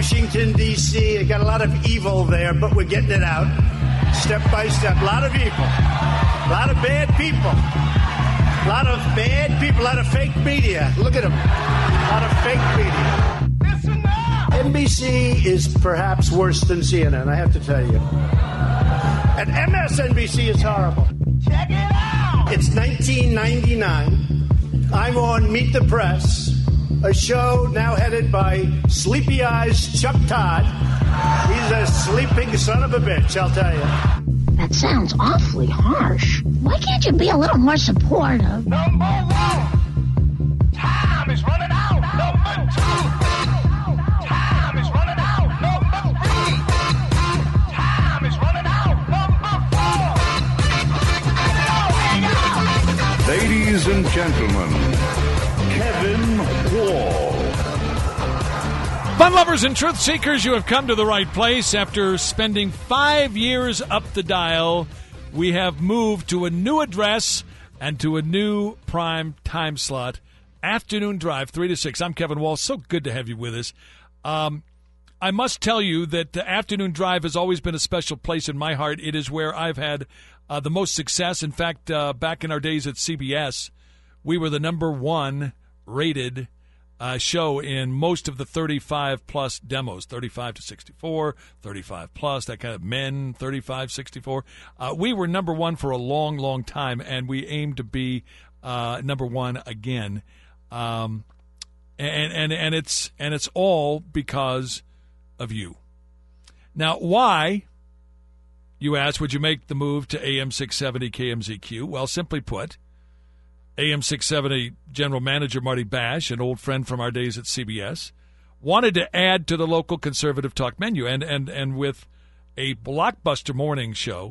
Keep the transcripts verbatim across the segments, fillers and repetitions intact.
Washington, D C. Got a lot of evil there, but we're getting it out step by step. A lot of evil. A lot of bad people. A lot of bad people. A lot of fake media. Look at them. A lot of fake media. N B C is perhaps worse than C N N, I have to tell you. And M S N B C is horrible. Check it out. It's nineteen ninety-nine. I'm on Meet the Press, a show now headed by Sleepy Eyes Chuck Todd. He's a sleeping son of a bitch, I'll tell you. That sounds awfully harsh. Why can't you be a little more supportive? Number one, time is running out. Number two, time is running out. Number three, time is running out. Number four. Ladies and gentlemen, Kevin Wall. Fun lovers and truth seekers, you have come to the right place. After spending five years up the dial, we have moved to a new address and to a new prime time slot. Afternoon Drive, three to six. I'm Kevin Wall. So good to have you with us. Um, I must tell you that the Afternoon Drive has always been a special place in my heart. It is where I've had uh, the most success. In fact, uh, back in our days at C B S, we were the number one rated Uh, show in most of the thirty-five plus demos, thirty-five to sixty-four, thirty-five plus, that kind of men, thirty-five, sixty-four. Uh, we were number one for a long, long time, and we aim to be uh, number one again. Um, and, and, and it's, and it's all because of you. Now, why, you ask, would you make the move to A M six seventy K M Z Q? Well, simply put, A M six seventy General Manager Marty Bash, an old friend from our days at C B S, wanted to add to the local conservative talk menu. And, and, and with a blockbuster morning show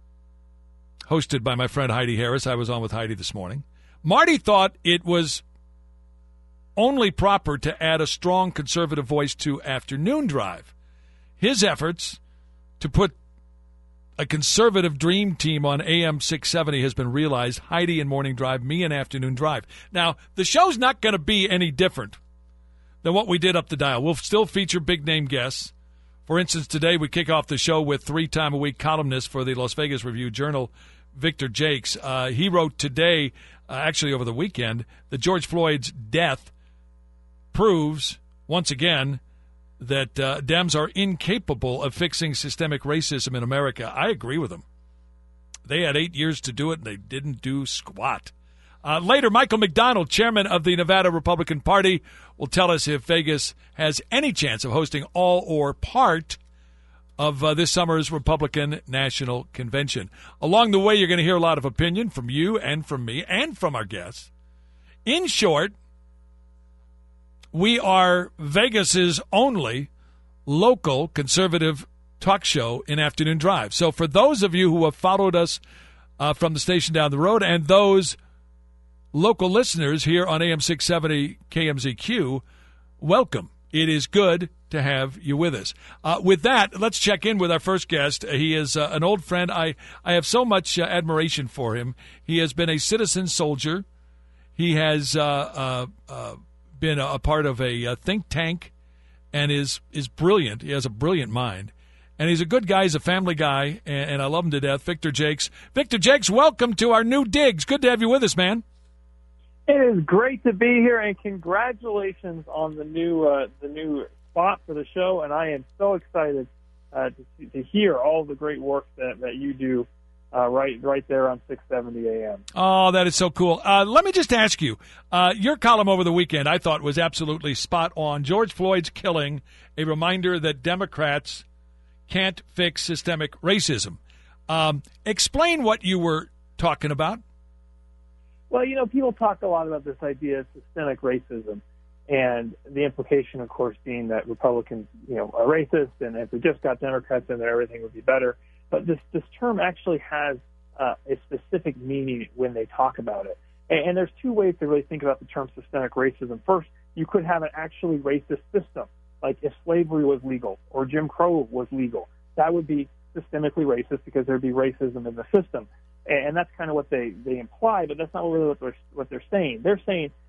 hosted by my friend Heidi Harris, I was on with Heidi this morning, Marty thought it was only proper to add a strong conservative voice to Afternoon Drive. His efforts to put a conservative dream team on A M six seventy has been realized. Heidi in Morning Drive, me in Afternoon Drive. Now, the show's not going to be any different than what we did up the dial. We'll still feature big-name guests. For instance, today we kick off the show with three-time-a-week columnist for the Las Vegas Review-Journal, Victor Jakes. Uh, he wrote today, uh, actually over the weekend, that George Floyd's death proves, once again, that uh, Dems are incapable of fixing systemic racism in America. I agree with him. They had eight years to do it, and they didn't do squat. Uh, later, Michael McDonald, chairman of the Nevada Republican Party, will tell us if Vegas has any chance of hosting all or part of uh, this summer's Republican National Convention. Along the way, you're going to hear a lot of opinion from you and from me and from our guests. In short, we are Vegas's only local conservative talk show in Afternoon Drive. So for those of you who have followed us uh, from the station down the road and those local listeners here on A M six seventy K M Z Q, welcome. It is good to have you with us. Uh, with that, let's check in with our first guest. He is uh, an old friend. I, I have so much uh, admiration for him. He has been a citizen soldier. He has uh, uh, uh, been a, a part of a, a think tank and is is brilliant. He has a brilliant mind. And he's a good guy. He's a family guy, and, and I love him to death. Victor Jakes. Victor Jakes, welcome to our new digs. Good to have you with us, man. It is great to be here, and congratulations on the new uh, the new spot for the show. And I am so excited uh, to, to hear all the great work that, that you do uh, right right there on six seventy A M. Oh, that is so cool. Uh, let me just ask you, uh, your column over the weekend I thought was absolutely spot on. George Floyd's killing, a reminder that Democrats can't fix systemic racism. Um, explain what you were talking about. Well, you know, people talk a lot about this idea of systemic racism, and the implication, of course, being that Republicans, you know, are racist, and if we just got Democrats in there, everything would be better. But this this term actually has uh, a specific meaning when they talk about it. And, and there's two ways to really think about the term systemic racism. First, you could have an actually racist system, like if slavery was legal or Jim Crow was legal. That would be systemically racist because there'd be racism in the system. And that's kind of what they, they imply, but that's not really what they're, what they're saying. They're saying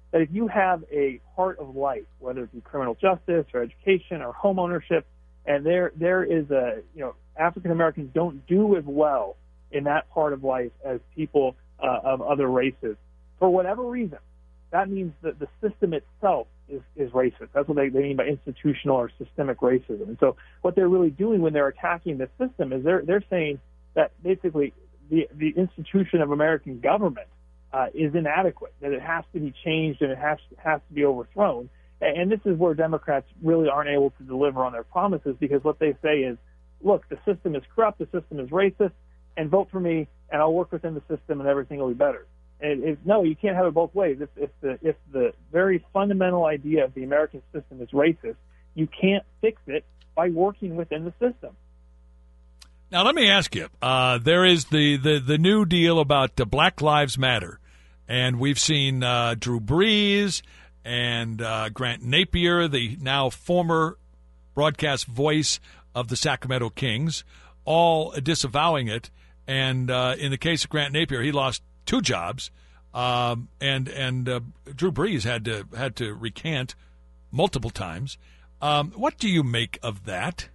that if you have a part of life, whether it be criminal justice or education or home ownership, and there there is a, you know, African Americans don't do as well in that part of life as people uh, of other races, for whatever reason, that means that the system itself is, is racist. That's what they, they mean by institutional or systemic racism. And so what they're really doing when they're attacking the system is they're they're saying that basically the, the institution of American government uh, is inadequate, that it has to be changed and it has, has to be overthrown. And this is where Democrats really aren't able to deliver on their promises, because what they say is, look, the system is corrupt, the system is racist, and vote for me, and I'll work within the system, and everything will be better. And it, no, you can't have it both ways. If, if the if the very fundamental idea of the American system is racist, you can't fix it by working within the system. Now, let me ask you. Uh, there is the, the, the new deal about uh, Black Lives Matter, and we've seen uh, Drew Brees and uh, Grant Napier, the now former broadcast voice of the Sacramento Kings, all disavowing it. And uh, in the case of Grant Napier, he lost two jobs, um, and and uh, Drew Brees had to had to recant multiple times. Um, what do you make of that?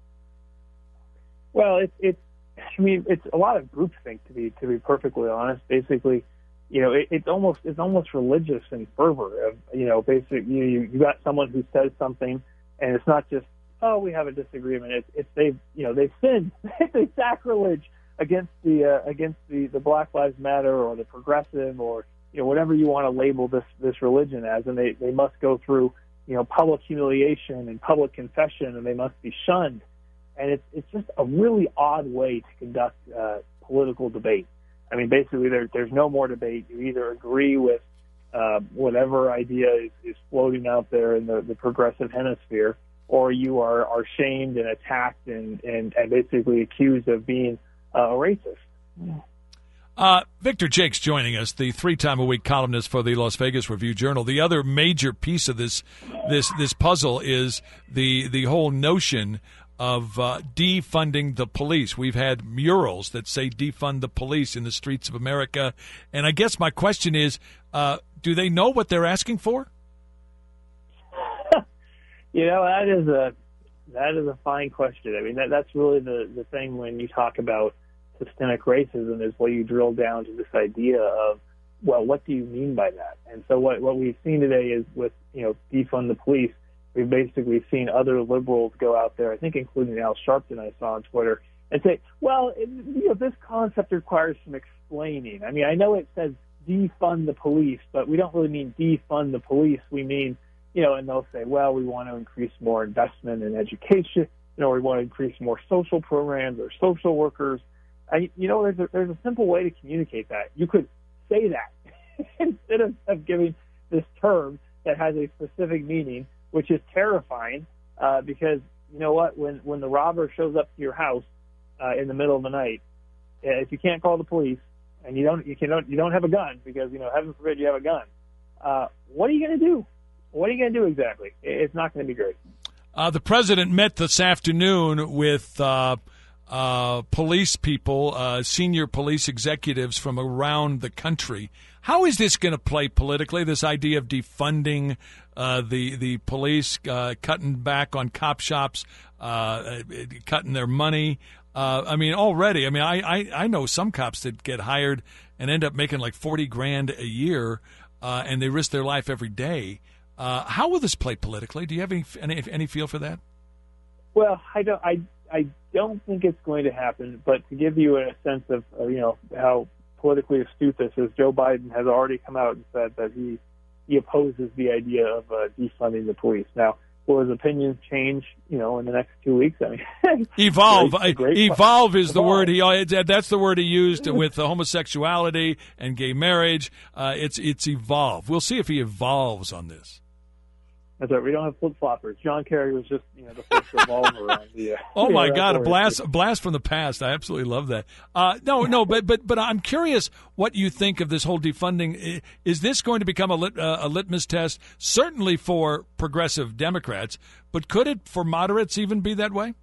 Well, it's it's I mean it's a lot of groupthink, to be to be perfectly honest. Basically, you know, it, it's almost it's almost religious in fervor. Of, you know, basically you you got someone who says something, and it's not just, oh, we have a disagreement. It's it's they've you know they've sinned. They sacrilege against the uh, against the, the Black Lives Matter or the progressive, or you know whatever you want to label this this religion as, and they, they must go through you know public humiliation and public confession, and they must be shunned. And it's it's just a really odd way to conduct uh, political debate. I mean, basically, there, there's no more debate. You either agree with uh, whatever idea is, is floating out there in the, the progressive hemisphere, or you are, are shamed and attacked and, and, and basically accused of being Uh, a racist. Uh, Victor Jakes joining us, the three-time-a-week columnist for the Las Vegas Review-Journal. The other major piece of this this this puzzle is the the whole notion of uh, defunding the police. We've had murals that say defund the police in the streets of America. And I guess my question is, uh, do they know what they're asking for? You know, that is a that is a fine question. I mean, that that's really the, the thing when you talk about systemic racism, is where you drill down to this idea of, well, what do you mean by that? And so what, what we've seen today is with, you know, defund the police, we've basically seen other liberals go out there, I think including Al Sharpton I saw on Twitter, and say, well, it, you know, this concept requires some explaining. I mean, I know it says defund the police, but we don't really mean defund the police. We mean, you know, and they'll say, well, we want to increase more investment in education, you know, we want to increase more social programs or social workers. I, you know, there's a, there's a simple way to communicate that. You could say that instead of, of giving this term that has a specific meaning, which is terrifying, uh, because, you know what, when, when the robber shows up to your house uh, in the middle of the night, if you can't call the police and you don't you can you don't have a gun, because, you know, heaven forbid you have a gun, uh, what are you going to do? What are you going to do exactly? It's not going to be great. Uh, the president met this afternoon with uh, uh, police people, uh, senior police executives from around the country. How is this going to play politically, this idea of defunding uh, the, the police, uh, cutting back on cop shops, uh, cutting their money? Uh, I mean, already, I mean, I, I, I know some cops that get hired and end up making like forty grand a year, uh, and they risk their life every day. Uh, how will this play politically? Do you have any, any any feel for that? Well, I don't. I I don't think it's going to happen. But to give you a sense of uh, you know how politically astute this is, Joe Biden has already come out and said that he he opposes the idea of uh, defunding the police. Now, will his opinions change? You know, in the next two weeks? I mean, evolve. great, great evolve is the evolve. word he. That's the word he used with homosexuality and gay marriage. Uh, it's it's evolve. We'll see if he evolves on this. That's right. We don't have flip-floppers. John Kerry was just, you know, the first revolver on the. Uh, oh my yeah, God! A blast, a blast from the past. I absolutely love that. Uh, no, no, but but but I'm curious what you think of this whole defunding. Is this going to become a, lit, uh, a litmus test? Certainly for progressive Democrats, but could it for moderates even be that way?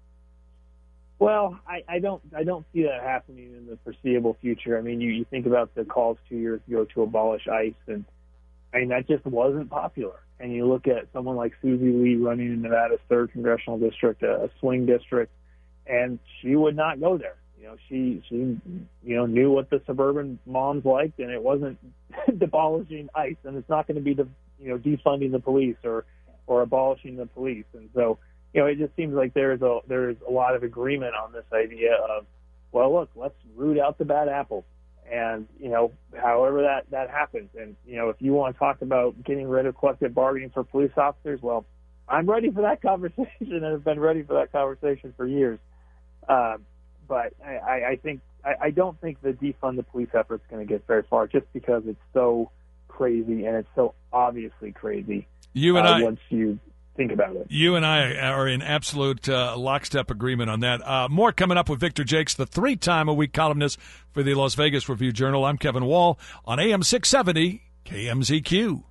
Well, I, I don't I don't see that happening in the foreseeable future. I mean, you, you think about the calls two years ago to abolish ICE, and I mean, that just wasn't popular. And you look at someone like Susie Lee running in Nevada's third congressional district, a swing district, and she would not go there. You know, she, she, you know, knew what the suburban moms liked, and it wasn't abolishing ICE, and it's not going to be, the, you know, defunding the police or, or abolishing the police. And so, you know, it just seems like there's a there's a lot of agreement on this idea of, well, look, let's root out the bad apples. And, you know, however that, that happens. And, you know, if you want to talk about getting rid of collective bargaining for police officers, well, I'm ready for that conversation and have been ready for that conversation for years. Uh, but I, I think I, I don't think the defund the police effort is going to get very far, just because it's so crazy and it's so obviously crazy. You and uh, I, once you think about it. You and I are in absolute uh, lockstep agreement on that. Uh, more coming up with Victor Jakes, the three-time-a-week columnist for the Las Vegas Review-Journal. I'm Kevin Wall on A M six seventy K M Z Q.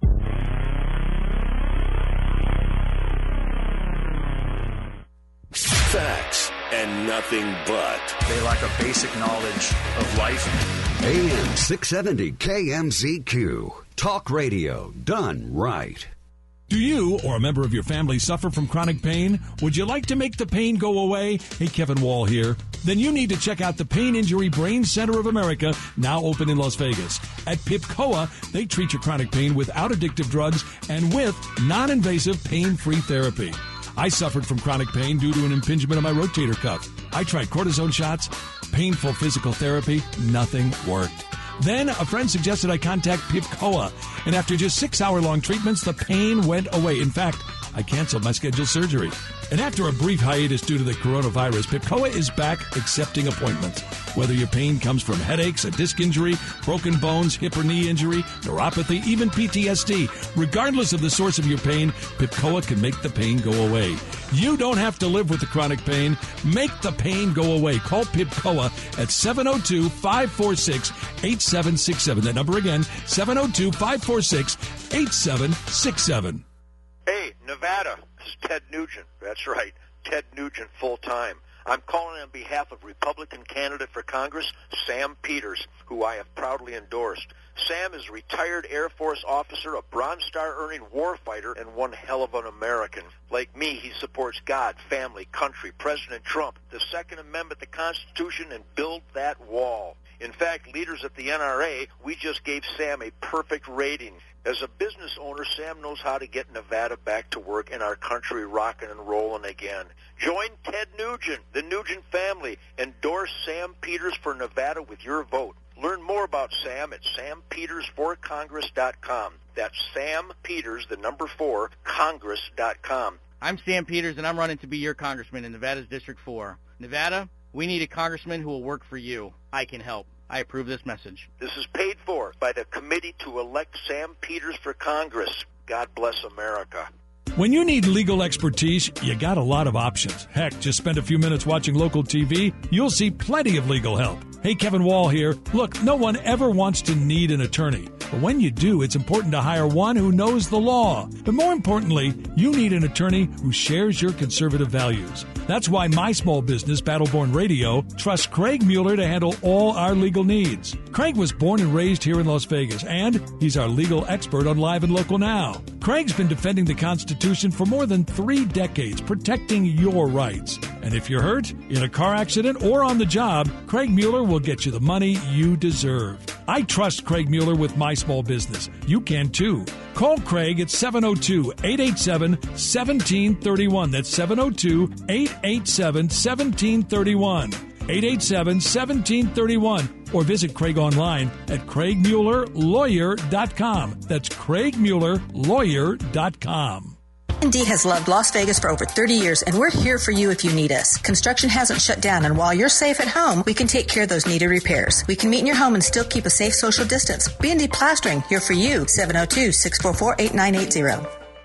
Facts and nothing but. They lack a basic knowledge of life. A M six seventy K M Z Q. Talk radio done right. Do you or a member of your family suffer from chronic pain? Would you like to make the pain go away? Hey, Kevin Wall here. Then you need to check out the Pain Injury Brain Center of America, now open in Las Vegas. At PIPCOA, they treat your chronic pain without addictive drugs and with non-invasive pain-free therapy. I suffered from chronic pain due to an impingement of my rotator cuff. I tried cortisone shots, painful physical therapy, nothing worked. Then a friend suggested I contact PIPCOA, and after just six-hour-long treatments, the pain went away. In fact, I canceled my scheduled surgery. And after a brief hiatus due to the coronavirus, PIPCOA is back accepting appointments. Whether your pain comes from headaches, a disc injury, broken bones, hip or knee injury, neuropathy, even P T S D, regardless of the source of your pain, PIPCOA can make the pain go away. You don't have to live with the chronic pain. Make the pain go away. Call PIPCOA at seven oh two, five four six, eight seven six seven. That number again, seven oh two, five four six, eight seven six seven. Hey, Nevada, this is Ted Nugent. That's right, Ted Nugent full-time. I'm calling on behalf of Republican candidate for Congress, Sam Peters, who I have proudly endorsed. Sam is a retired Air Force officer, a Bronze Star-earning warfighter, and one hell of an American. Like me, he supports God, family, country, President Trump, the Second Amendment, the Constitution, and build that wall. In fact, leaders at the N R A, we just gave Sam a perfect rating. As a business owner, Sam knows how to get Nevada back to work and our country rocking and rolling again. Join Ted Nugent, the Nugent family. Endorse Sam Peters for Nevada with your vote. Learn more about Sam at sam peters for congress dot com. That's Sam Peters, the number four, congress dot com. I'm Sam Peters, and I'm running to be your congressman in Nevada's District four. Nevada, we need a congressman who will work for you. I can help. I approve this message. This is paid for by the committee to elect Sam Peters for Congress. God bless America. When you need legal expertise, you got a lot of options. Heck, just spend a few minutes watching local T V. You'll see plenty of legal help. Hey, Kevin Wall here. Look, no one ever wants to need an attorney. But when you do, it's important to hire one who knows the law. But more importantly, you need an attorney who shares your conservative values. That's why my small business, Battleborn Radio, trusts Craig Mueller to handle all our legal needs. Craig was born and raised here in Las Vegas, and he's our legal expert on Live and Local Now. Craig's been defending the Constitution for more than three decades, protecting your rights. And if you're hurt, in a car accident, or on the job, Craig Mueller will get you the money you deserve. I trust Craig Mueller with my small business. You can too. Call Craig at seven oh two, eight eight seven, one seven three one. That's seven oh two, eight eight seven, one seven three one. eight eight seven, one seven three one. Or visit Craig online at craig mueller lawyer dot com. That's craig mueller lawyer dot com. A and D has loved Las Vegas for over thirty years, and we're here for you if you need us. Construction hasn't shut down, and while you're safe at home, we can take care of those needed repairs. We can meet in your home and still keep a safe social distance. B and D Plastering, here for you. seven oh two, six four four, eight nine eight zero.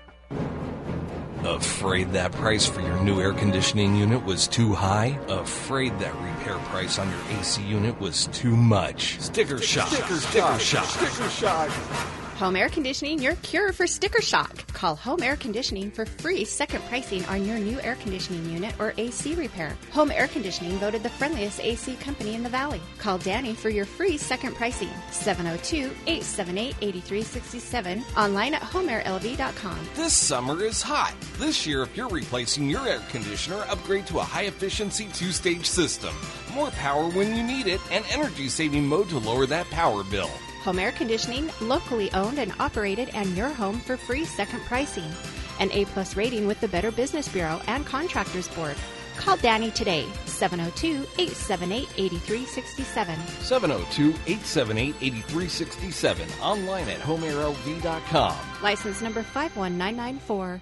Afraid that price for your new air conditioning unit was too high? Afraid that repair price on your A C unit was too much? Sticker shock. Sticker, sticker shock. Sticker shock. Home Air Conditioning, your cure for sticker shock. Call Home Air Conditioning for free second pricing on your new air conditioning unit or A C repair. Home Air Conditioning voted the friendliest A C company in the Valley. Call Danny for your free second pricing. seven oh two, eight seven eight, eight three six seven. Online at home air l v dot com. This summer is hot. This year, if you're replacing your air conditioner, upgrade to a high-efficiency two-stage system. More power when you need it, and energy-saving mode to lower that power bill. Home Air Conditioning, locally owned and operated, and your home for free second pricing. An A-plus rating with the Better Business Bureau and Contractors Board. Call Danny today, seven oh two, eight seven eight, eight three six seven. seven oh two, eight seven eight, eight three six seven. Online at home air l v dot com. License number five one nine nine four.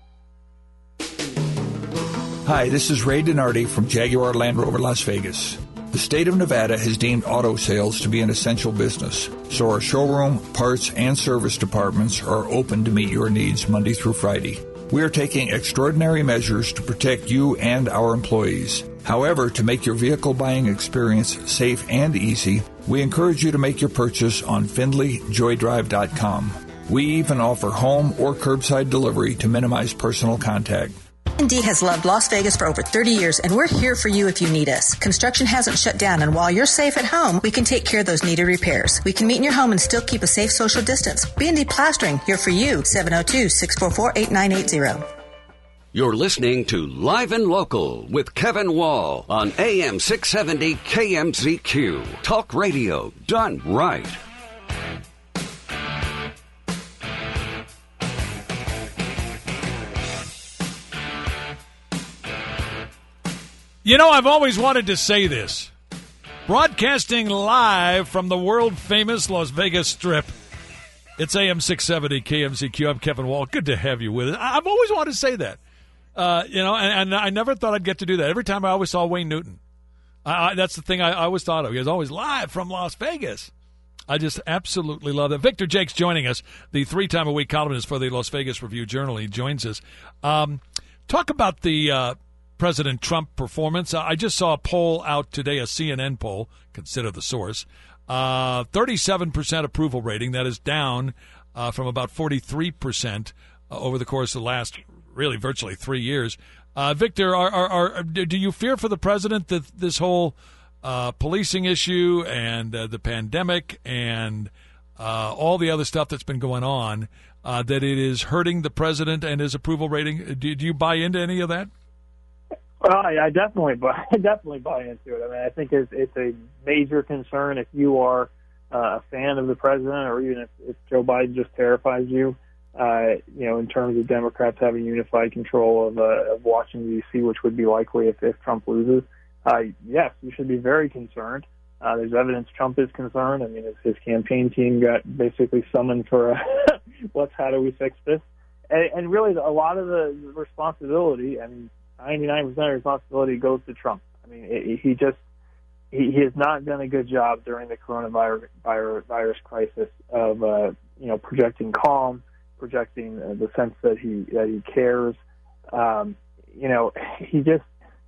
Hi, this is Ray Donardi from Jaguar Land Rover Las Vegas. The state of Nevada has deemed auto sales to be an essential business, so our showroom, parts, and service departments are open to meet your needs Monday through Friday. We are taking extraordinary measures to protect you and our employees. However, to make your vehicle buying experience safe and easy, we encourage you to make your purchase on Findlay Joy Drive dot com. We even offer home or curbside delivery to minimize personal contact. P and D has loved Las Vegas for over thirty years, and we're here for you if you need us. Construction hasn't shut down, and while you're safe at home, we can take care of those needed repairs. We can meet in your home and still keep a safe social distance. B and D Plastering, here for you. seven oh two, six four four, eight nine eight zero. You're listening to Live and Local with Kevin Wall on A M six seventy K M Z Q. Talk radio done right. You know, I've always wanted to say this. Broadcasting live from the world-famous Las Vegas Strip. It's A M six seventy K M Z Q. I'm Kevin Wall. Good to have you with us. I've always wanted to say that. Uh, you know, and, and I never thought I'd get to do that. Every time I always saw Wayne Newton. I, I, that's the thing I, I always thought of. He was always live from Las Vegas. I just absolutely love it. Victor Jake's joining us, the three-time-a-week columnist for the Las Vegas Review-Journal. He joins us. Um, talk about the uh, President Trump performance. I just saw a poll out today, a C N N poll, consider the source. Uh, thirty-seven percent approval rating. That is down uh, from about forty-three percent uh, over the course of the last, really, virtually three years. Uh, Victor, are, are, are, do you fear for the president that this whole uh, policing issue and uh, the pandemic and uh, all the other stuff that's been going on, uh, that it is hurting the president and his approval rating? Do, do you buy into any of that? Well, I, I definitely buy. I definitely buy into it. I mean, I think it's, it's a major concern if you are uh, a fan of the president, or even if, if Joe Biden just terrifies you. Uh, you know, in terms of Democrats having unified control of, uh, of Washington, D C, which would be likely if, if Trump loses. Uh, yes, you should be very concerned. Uh, there's evidence Trump is concerned. I mean, his, his campaign team got basically summoned for uh, what's how do we fix this? And, and really, a lot of the responsibility, I mean, ninety-nine percent of the responsibility goes to Trump. I mean, it, he just he, he has not done a good job during the coronavirus virus, virus crisis of uh, you know projecting calm, projecting uh, the sense that he that he cares. Um, you know, he just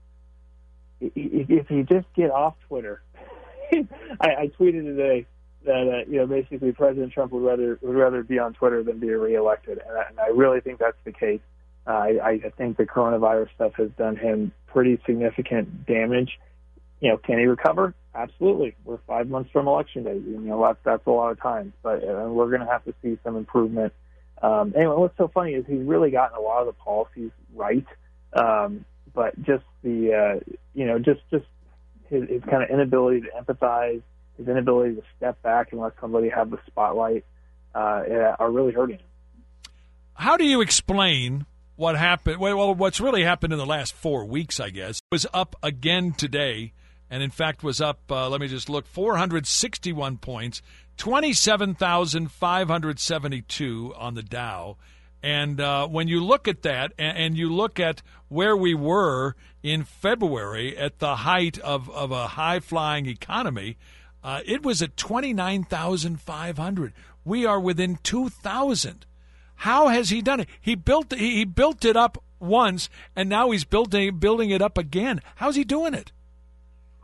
if you just get off Twitter. I, I tweeted today that uh, you know basically President Trump would rather would rather be on Twitter than be reelected, and I, and I really think that's the case. Uh, I, I think the coronavirus stuff has done him pretty significant damage. You know, can he recover? Absolutely. We're five months from Election Day. You know, that's, that's a lot of time. But uh, we're going to have to see some improvement. Um, anyway, what's so funny is he's really gotten a lot of the policies right. Um, but just the, uh, you know, just, just his, his kind of inability to empathize, his inability to step back and let somebody have the spotlight uh, are really hurting him. How do you explain what happened? Well, what's really happened in the last four weeks, I guess, was up again today, and in fact was up, uh, let me just look, four hundred sixty-one points, twenty-seven thousand five hundred seventy-two on the Dow. And uh, when you look at that, and, and you look at where we were in February at the height of, of a high-flying economy, uh, it was at twenty-nine thousand five hundred. We are within two thousand. How has he done it? He built he built it up once, and now he's building building it up again. How's he doing it?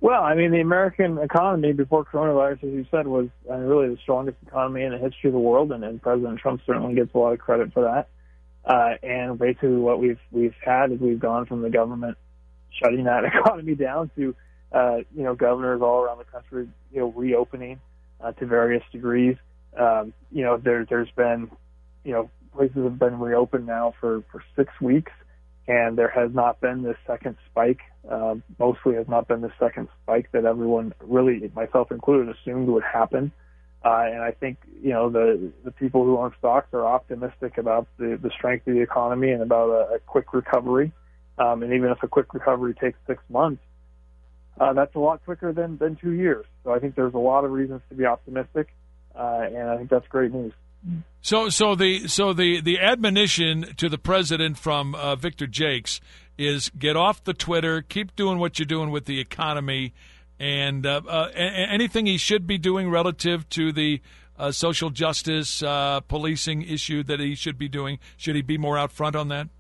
Well, I mean, the American economy before coronavirus, as you said, was uh, really the strongest economy in the history of the world, and, and President Trump certainly gets a lot of credit for that. Uh, and basically what we've we've had is we've gone from the government shutting that economy down to, uh, you know, governors all around the country, you know, reopening uh, to various degrees. Um, you know, there, there's been, you know, places have been reopened now for, for six weeks. And there has not been this second spike, uh, mostly has not been the second spike that everyone, really, myself included, assumed would happen. Uh, and I think, you know, the the people who own stocks are optimistic about the, the strength of the economy and about a, a quick recovery. Um, and even if a quick recovery takes six months, uh, that's a lot quicker than, than two years. So I think there's a lot of reasons to be optimistic, uh, and I think that's great news. So, so the so the, the admonition to the president from uh, Victor Jakes is get off the Twitter, keep doing what you're doing with the economy, and uh, uh, anything he should be doing relative to the uh, social justice uh, policing issue that he should be doing. Should he be more out front on that?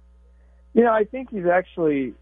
You know, I think he's actually.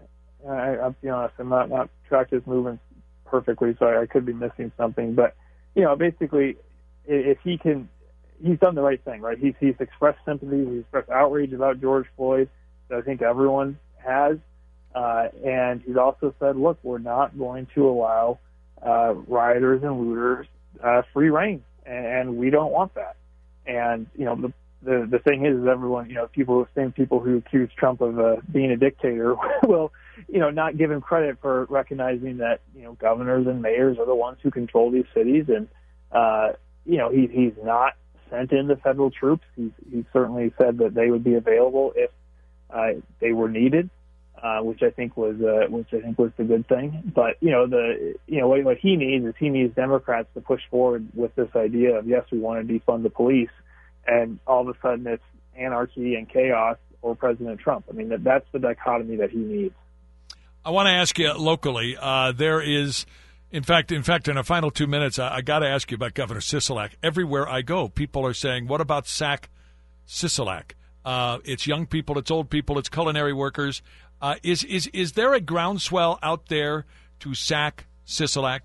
I, I'll be honest, I'm not not tracked his movements perfectly, so I, I could be missing something. But you know, basically, if he can. He's done the right thing, right? He's he's expressed sympathy, he's expressed outrage about George Floyd that I think everyone has, uh, and he's also said, "Look, we're not going to allow uh, rioters and looters uh, free reign, and, and we don't want that." And you know, the the the thing is, is everyone, you know, people, same people who accuse Trump of uh, being a dictator will, you know, not give him credit for recognizing that, you know, governors and mayors are the ones who control these cities, and uh, you know, he he's not sent in the federal troops. He's, he certainly said that they would be available if uh, they were needed, uh, which I think was uh, which I think was the good thing. But you know, the you know what, what he needs is he needs Democrats to push forward with this idea of, yes, we want to defund the police, and all of a sudden it's anarchy and chaos or President Trump. I mean, that that's the dichotomy that he needs. I want to ask you locally. Uh, there is. In fact, in fact, in our final two minutes, I, I got to ask you about Governor Sisolak. Everywhere I go, people are saying, "What about sack Sisolak?" Uh, it's young people, it's old people, it's culinary workers. Uh, is is is there a groundswell out there to sack Sisolak?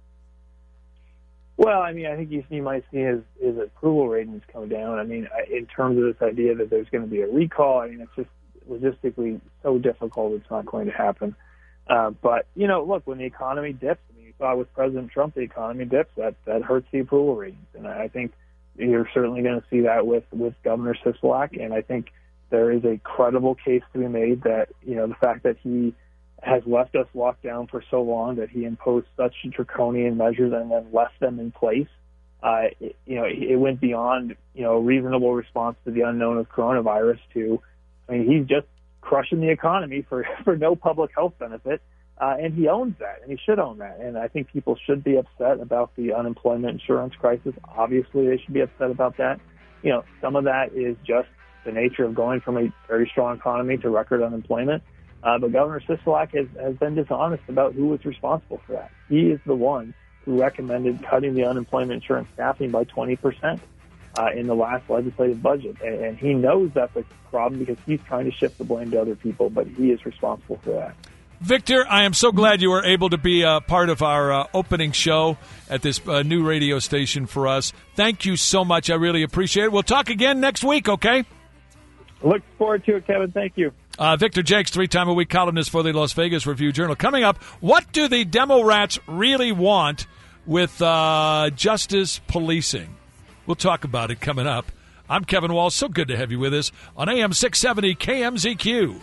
Well, I mean, I think you, you might see his, his approval ratings come down. I mean, in terms of this idea that there's going to be a recall, I mean, it's just logistically so difficult; it's not going to happen. Uh, but you know, look, when the economy dips. Uh, with President Trump, the economy dips, that, that hurts the approval ratings. And I think you're certainly going to see that with, with Governor Sisolak. And I think there is a credible case to be made that, you know, the fact that he has left us locked down for so long, that he imposed such draconian measures and then left them in place, uh, it, you know, it went beyond, you know, a reasonable response to the unknown of coronavirus to, I mean, he's just crushing the economy for, for no public health benefit. Uh, and he owns that, and he should own that. And I think people should be upset about the unemployment insurance crisis. Obviously, they should be upset about that. You know, some of that is just the nature of going from a very strong economy to record unemployment. Uh, but Governor Sisolak has, has been dishonest about who was responsible for that. He is the one who recommended cutting the unemployment insurance staffing by twenty percent uh, in the last legislative budget. And, and he knows that's a problem because he's trying to shift the blame to other people, but he is responsible for that. Victor, I am so glad you were able to be a part of our uh, opening show at this uh, new radio station for us. Thank you so much. I really appreciate it. We'll talk again next week, okay? Look forward to it, Kevin. Thank you. Uh, Victor Jakes, three-time-a-week columnist for the Las Vegas Review-Journal. Coming up, what do the Demo-Rats really want with uh, justice policing? We'll talk about it coming up. I'm Kevin Walsh. So good to have you with us on A M six seventy K M Z Q.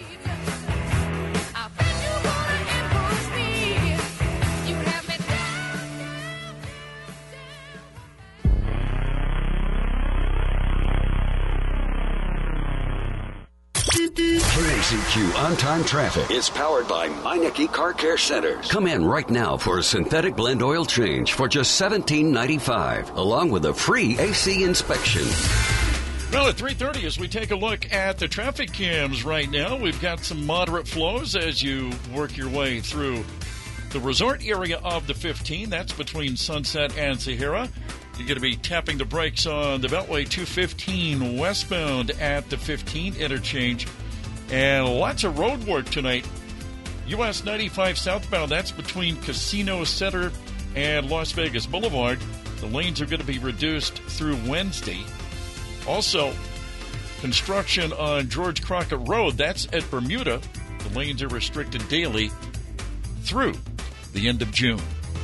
K M Z Q On-Time Traffic is powered by Meineke Car Care Centers. Come in right now for a synthetic blend oil change for just seventeen ninety-five, along with a free A C inspection. Well, at three thirty, as we take a look at the traffic cams right now, we've got some moderate flows as you work your way through the resort area of the fifteen. That's between Sunset and Sahara. You're going to be tapping the brakes on the Beltway two fifteen westbound at the fifteen interchange. And lots of road work tonight. U S ninety-five southbound, that's between Casino Center and Las Vegas Boulevard. The lanes are going to be reduced through Wednesday. Also, construction on George Crockett Road, that's at Bermuda. The lanes are restricted daily through the end of June.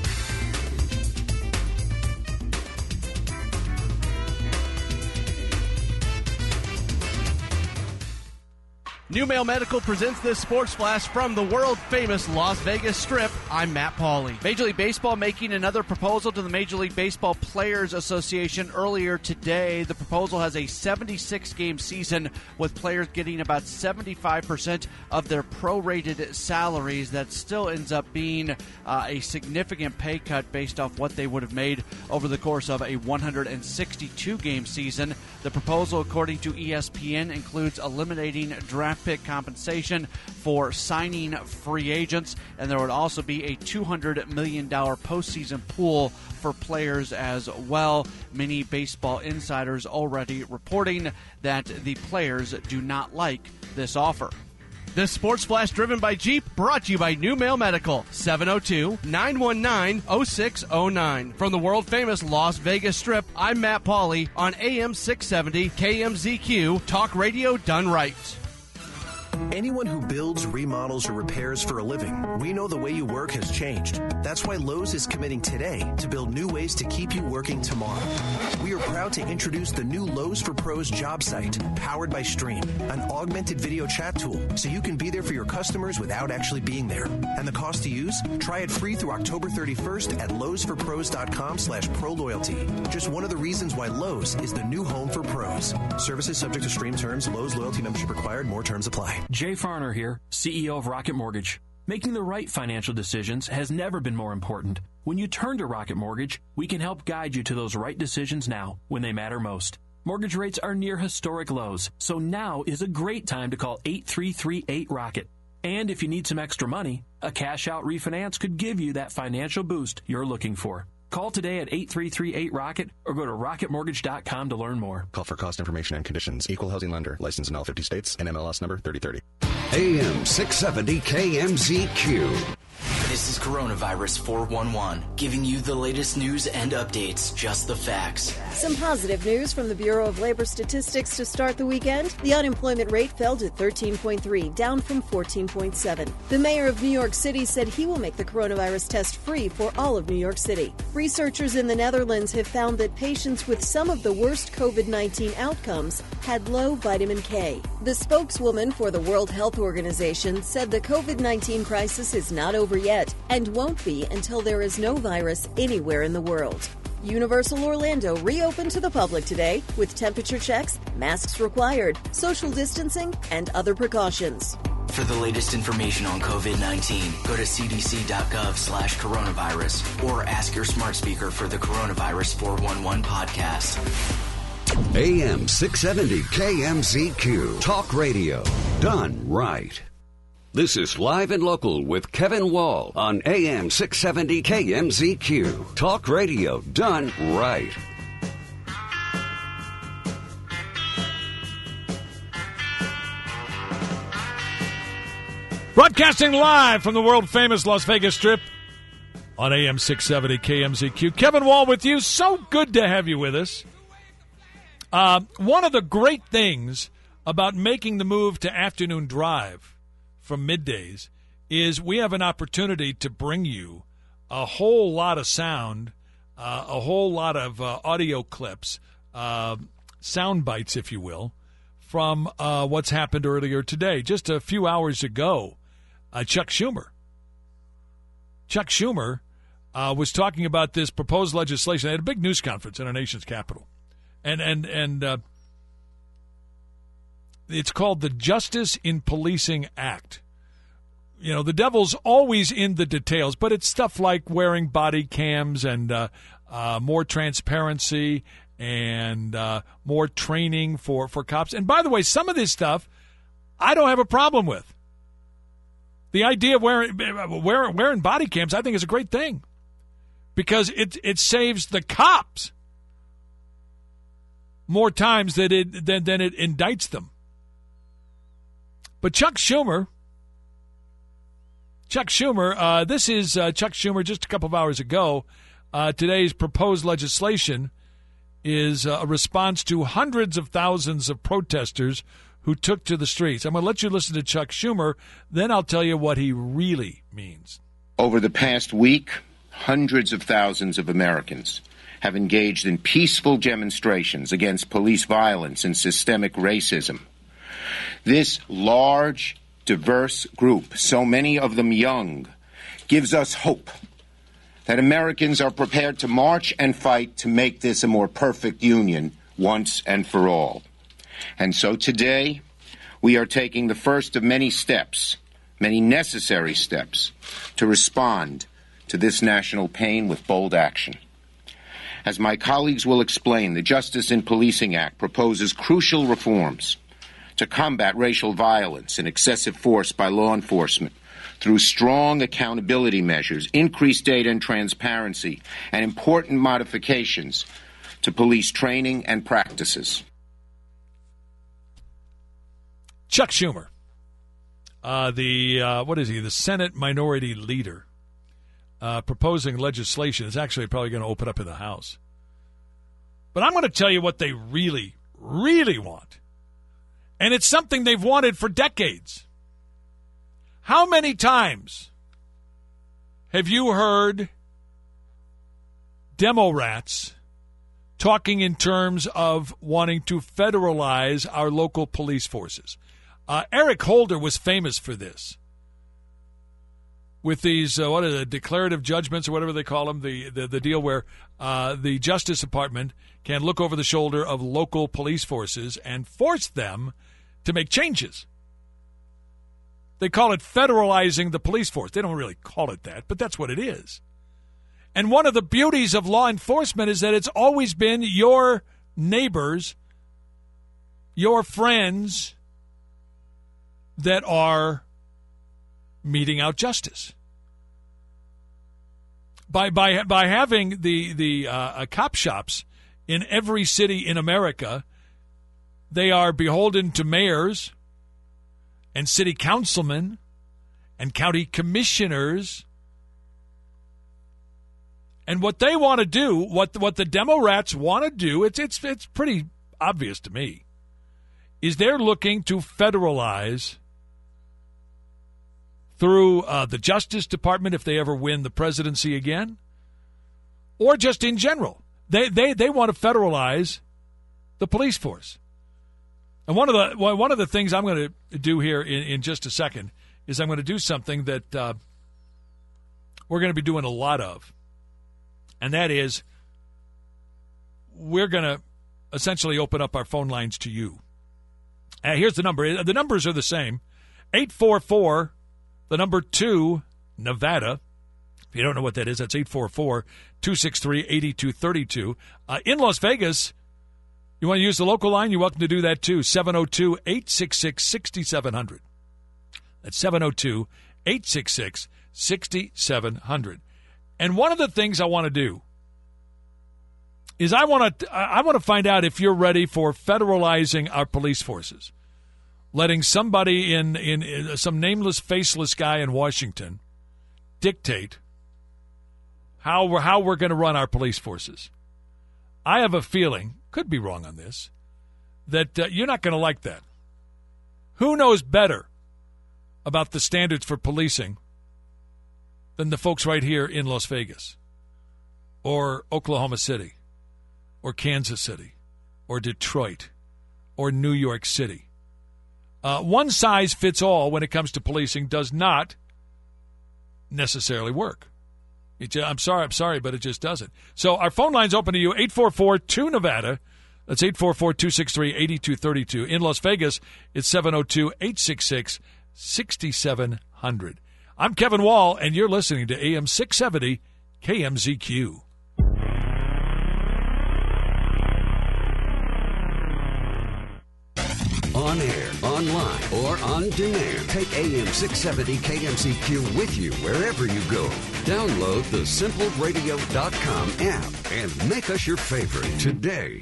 New Mail Medical presents this sports flash from the world-famous Las Vegas Strip. I'm Matt Pauley. Major League Baseball making another proposal to the Major League Baseball Players Association earlier today. The proposal has a seventy-six game season with players getting about seventy-five percent of their prorated salaries. That still ends up being uh, a significant pay cut based off what they would have made over the course of a one hundred sixty-two game season. The proposal, according to E S P N, includes eliminating draft pick compensation for signing free agents, and there would also be a two hundred million dollars postseason pool for players as well. Many baseball insiders already reporting that the players do not like this offer. This Sports Flash driven by Jeep, brought to you by New Mail Medical, seven oh two, nine one nine, oh six oh nine. From the world-famous Las Vegas Strip, I'm Matt Pauley on A M six seventy K M Z Q, talk radio done right. Anyone who builds, remodels, or repairs for a living, we know the way you work has changed. That's why Lowe's is committing today to build new ways to keep you working tomorrow. We are proud to introduce the new Lowe's for Pros job site, powered by Stream, an augmented video chat tool, so you can be there for your customers without actually being there. And the cost to use? Try it free through October thirty-first at lowes for pros dot com slash pro loyalty. Just one of the reasons why Lowe's is the new home for pros. Services subject to Stream terms. Lowe's loyalty membership required. More terms apply. Jay Farner here, C E O of Rocket Mortgage. Making the right financial decisions has never been more important. When you turn to Rocket Mortgage, we can help guide you to those right decisions now when they matter most. Mortgage rates are near historic lows, so now is a great time to call eight three three eight ROCKET. And if you need some extra money, a cash-out refinance could give you that financial boost you're looking for. Call today at eight three three eight ROCKET or go to rocket mortgage dot com to learn more. Call for cost information and conditions. Equal housing lender. Licensed in all fifty states. And M L S number thirty thirty. A M six seventy K M Z Q. This is Coronavirus four one one, giving you the latest news and updates, just the facts. Some positive news from the Bureau of Labor Statistics to start the weekend. The unemployment rate fell to thirteen point three, down from fourteen point seven. The mayor of New York City said he will make the coronavirus test free for all of New York City. Researchers in the Netherlands have found that patients with some of the worst COVID nineteen outcomes had low vitamin K. The spokeswoman for the World Health Organization said the COVID nineteen crisis is not over yet and won't be until there is no virus anywhere in the world. Universal Orlando reopened to the public today with temperature checks, masks required, social distancing, and other precautions. For the latest information on COVID nineteen, go to cdc.gov slash coronavirus or ask your smart speaker for the Coronavirus four one one podcast. A M six seventy K M Z Q. Talk radio done right. This is Live and Local with Kevin Wall on A M six seventy K M Z Q. Talk radio done right. Broadcasting live from the world-famous Las Vegas Strip on A M six seventy K M Z Q. Kevin Wall with you. So good to have you with us. Uh, one of the great things about making the move to afternoon drive from middays is we have an opportunity to bring you a whole lot of sound, uh, a whole lot of uh, audio clips, uh, sound bites, if you will, from uh, what's happened earlier today. Just a few hours ago, uh, Chuck Schumer. Chuck Schumer uh, was talking about this proposed legislation. They had a big news conference in our nation's capital. And, and, and uh, it's called the Justice in Policing Act. You know, the devil's always in the details, but it's stuff like wearing body cams and uh, uh, more transparency and uh, more training for, for cops. And by the way, some of this stuff I don't have a problem with. The idea of wearing, wearing, wearing body cams I think is a great thing because it, it saves the cops more times than it, than, than it indicts them. But Chuck Schumer Chuck Schumer, uh, this is uh, Chuck Schumer just a couple of hours ago. Uh, today's proposed legislation is uh, a response to hundreds of thousands of protesters who took to the streets. I'm going to let you listen to Chuck Schumer, then I'll tell you what he really means. Over the past week, hundreds of thousands of Americans have engaged in peaceful demonstrations against police violence and systemic racism. This large, diverse group, so many of them young, gives us hope that Americans are prepared to march and fight to make this a more perfect union once and for all. And so today, we are taking the first of many steps, many necessary steps, to respond to this national pain with bold action. As my colleagues will explain, the Justice in Policing Act proposes crucial reforms to combat racial violence and excessive force by law enforcement through strong accountability measures, increased data and transparency, and important modifications to police training and practices. Chuck Schumer, uh, the uh, what is he? The Senate Minority Leader, uh, proposing legislation. Is actually probably going to open up in the House. But I'm going to tell you what they really, really want, and it's something they've wanted for decades. How many times have you heard demo rats talking in terms of wanting to federalize our local police forces? Uh, Eric Holder was famous for this. With these, uh, what are the declarative judgments or whatever they call them, the, the, the deal where uh, the Justice Department can look over the shoulder of local police forces and force them to make changes. They call it federalizing the police force. They don't really call it that, but that's what it is. And one of the beauties of law enforcement is that it's always been your neighbors, your friends that are meting out justice. By by by having the the uh, cop shops in every city in America, they are beholden to mayors and city councilmen and county commissioners. And what they want to do, what what the demo rats want to do, it's it's it's pretty obvious to me, is they're looking to federalize through uh, the Justice Department if they ever win the presidency again, or just in general. They they they want to federalize the police force. And one of the one of the things I'm going to do here in, in just a second is I'm going to do something that uh, we're going to be doing a lot of, and that is we're going to essentially open up our phone lines to you. Uh, here's the number. The numbers are the same. eight four four, the number two, Nevada. If you don't know what that is, that's eight four four, two six three, eight two three two. Uh, in Las Vegas, you want to use the local line, you're welcome to do that too. seven oh two, eight six six, six seven zero zero. That's seven oh two, eight six six, six seven zero zero. And one of the things I want to do is I want to I want to find out if you're ready for federalizing our police forces. Letting somebody in, in, in some nameless, faceless guy in Washington dictate how we're, how we're going to run our police forces. I have a feeling, could be wrong on this, that uh, you're not going to like that. Who knows better about the standards for policing than the folks right here in Las Vegas or Oklahoma City or Kansas City or Detroit or New York City? Uh, one size fits all when it comes to policing does not necessarily work. It, I'm sorry, I'm sorry, but it just doesn't. So our phone line's open to you, eight four four, two Nevada. That's eight four four, two six three, eight two three two. In Las Vegas, it's seven oh two, eight six six, six seven zero zero. I'm Kevin Wall, and you're listening to A M six seventy K M Z Q. On air, online, or on demand. Take A M six seventy K M Z Q with you wherever you go. Download the simple radio dot com app and make us your favorite today.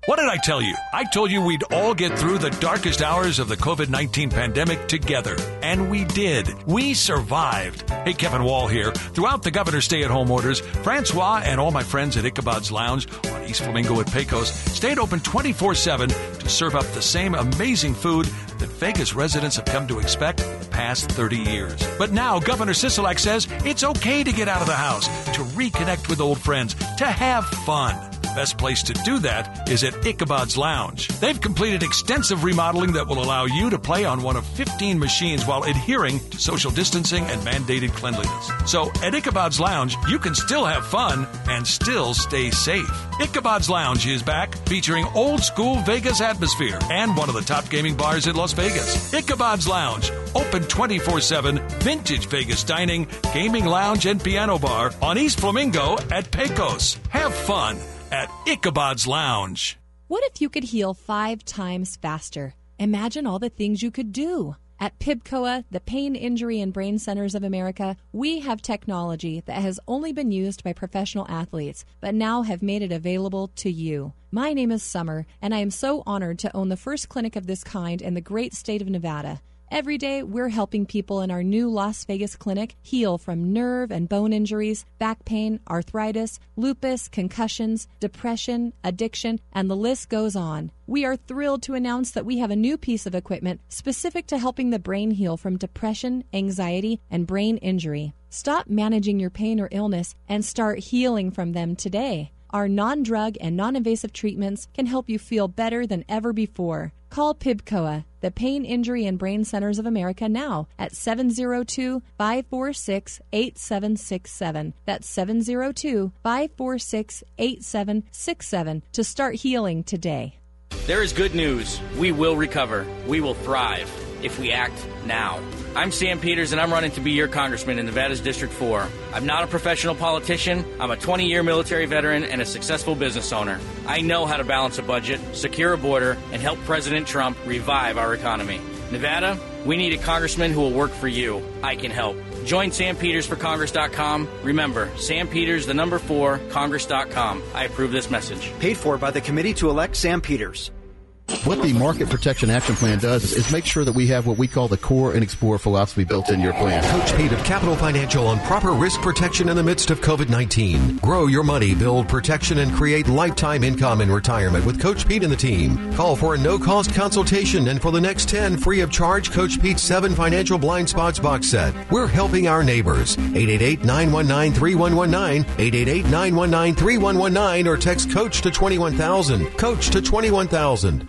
What did I tell you? I told you we'd all get through the darkest hours of the covid nineteen pandemic together. And we did. We survived. Hey, Kevin Wall here. Throughout the governor's stay-at-home orders, Francois and all my friends at Ichabod's Lounge on East Flamingo at Pecos stayed open twenty-four seven to serve up the same amazing food that Vegas residents have come to expect the past thirty years. But now Governor Sisolak says it's okay to get out of the house, to reconnect with old friends, to have fun. Best place to do that is at Ichabod's Lounge. They've completed extensive remodeling that will allow you to play on one of fifteen machines while adhering to social distancing and mandated cleanliness. So at Ichabod's Lounge, you can still have fun and still stay safe. Ichabod's Lounge is back, featuring old school Vegas atmosphere and one of the top gaming bars in Las Vegas. Ichabod's Lounge, open twenty-four seven, vintage Vegas dining, gaming lounge, and piano bar on East Flamingo at Pecos. Have fun at Ichabod's Lounge. What if you could heal five times faster? Imagine all the things you could do. At P I B C O A, the Pain, Injury, and Brain Centers of America, we have technology that has only been used by professional athletes, but now have made it available to you. My name is Summer, and I am so honored to own the first clinic of this kind in the great state of Nevada. Every day, we're helping people in our new Las Vegas clinic heal from nerve and bone injuries, back pain, arthritis, lupus, concussions, depression, addiction, and the list goes on. We are thrilled to announce that we have a new piece of equipment specific to helping the brain heal from depression, anxiety, and brain injury. Stop managing your pain or illness and start healing from them today. Our non-drug and non-invasive treatments can help you feel better than ever before. Call P I B C O A, the Pain, Injury, and Brain Centers of America now at seven oh two, five four six, eight seven six seven. That's seven oh two, five four six, eight seven six seven to start healing today. There is good news. We will recover. We will thrive if we act now. I'm Sam Peters, and I'm running to be your congressman in Nevada's District four. I'm not a professional politician. I'm a twenty-year military veteran and a successful business owner. I know how to balance a budget, secure a border, and help President Trump revive our economy. Nevada, we need a congressman who will work for you. I can help. Join Sam Peters for Congress dot com. Remember, Sam Peters, the number four, Congress dot com. I approve this message. Paid for by the committee to elect Sam Peters. What the Market Protection Action Plan does is, is make sure that we have what we call the core and explore philosophy built in your plan. Coach Pete of Capital Financial on proper risk protection in the midst of covid nineteen. Grow your money, build protection, and create lifetime income in retirement with Coach Pete and the team. Call for a no-cost consultation, and for the next ten, free of charge, Coach Pete's seven Financial Blind Spots box set. We're helping our neighbors. eight eight eight, nine one nine, three one one nine, eight eight eight, nine one nine, three one one nine, or text COACH to twenty-one thousand. COACH to twenty-one thousand.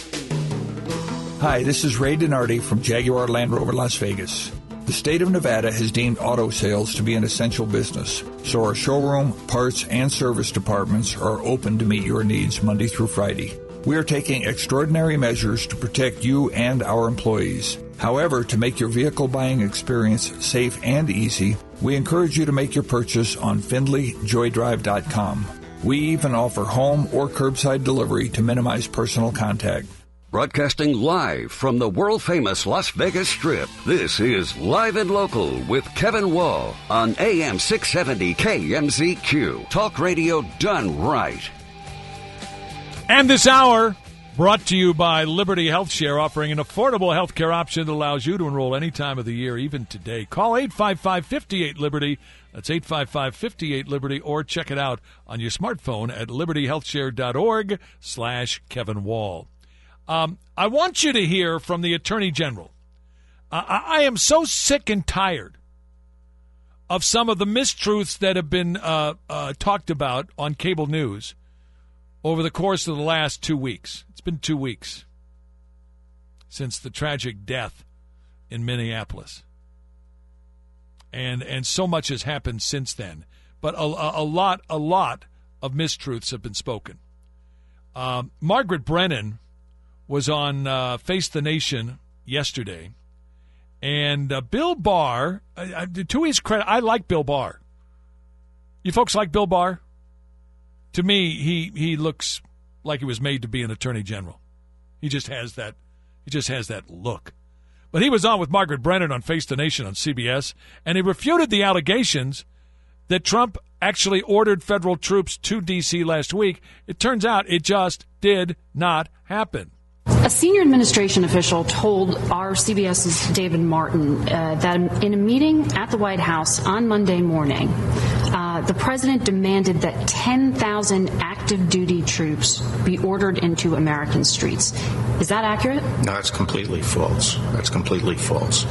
Hi, this is Ray Donardi from Jaguar Land Rover Las Vegas. The state of Nevada has deemed auto sales to be an essential business, so our showroom, parts, and service departments are open to meet your needs Monday through Friday. We are taking extraordinary measures to protect you and our employees. However, to make your vehicle buying experience safe and easy, we encourage you to make your purchase on Findlay Joy Drive dot com. We even offer home or curbside delivery to minimize personal contact. Broadcasting live from the world-famous Las Vegas Strip, this is Live and Local with Kevin Wall on A M six seventy K M Z Q. Talk radio done right. And this hour, brought to you by Liberty HealthShare, offering an affordable health care option that allows you to enroll any time of the year, even today. Call eight five five, five eight, Liberty. That's eight five five, five eight, Liberty, or check it out on your smartphone at liberty health share dot org slash Kevin Wall. Um, I want you to hear from the Attorney General. Uh, I, I am so sick and tired of some of the mistruths that have been uh, uh, talked about on cable news over the course of the last two weeks. It's been two weeks since the tragic death in Minneapolis. And and so much has happened since then. But a, a, a lot, a lot of mistruths have been spoken. Um, Margaret Brennan was on uh, Face the Nation yesterday, and uh, Bill Barr, uh, to his credit, I like Bill Barr. You folks like Bill Barr? To me, he he looks like he was made to be an attorney general. He just has that, he just has that look. But he was on with Margaret Brennan on Face the Nation on C B S, and he refuted the allegations that Trump actually ordered federal troops to D C last week. It turns out it just did not happen. A senior administration official told our CBS's David Martin uh, that in a meeting at the White House on Monday morning, uh, the president demanded that ten thousand active duty troops be ordered into American streets. Is that accurate? No, that's completely false. That's completely false.